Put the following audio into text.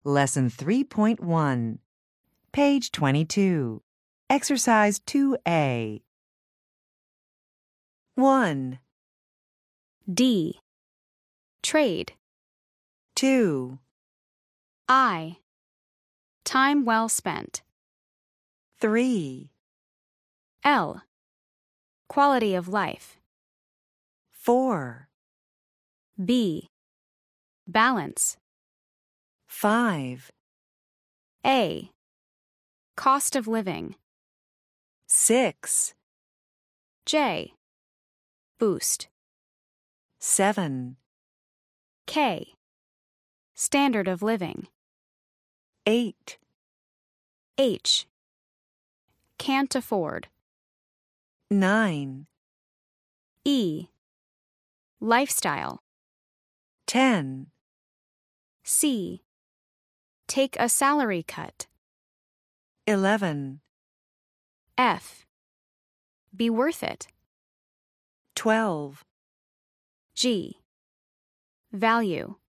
Lesson 3.1, page 22. Exercise 2A. 1, D. Trade. 2, I. Time well spent. 3, L. Quality of life. 4, B. Balance. 5, A. Cost of living. 6, J. Boost. 7, K. Standard of living. 8, H. Can't afford. 9, E. Lifestyle. 10, C. Take a salary cut. 11, F. Be worth it. 12, G. Value.